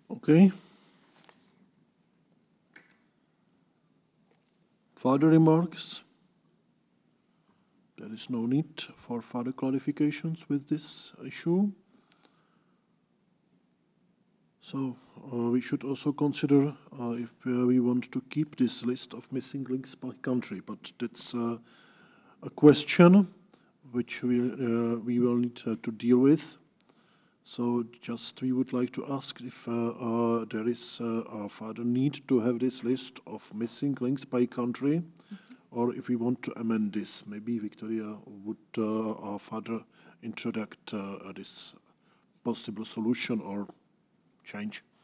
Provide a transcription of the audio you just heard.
Okay. Further remarks? There is no need for further clarifications with this issue. So we should also consider if we want to keep this list of missing links by country, but that's a question which we will need to deal with. So just we would like to ask if there is a further need to have this list of missing links by country, or if we want to amend this. Maybe Victoria would further introduce this possible solution or change.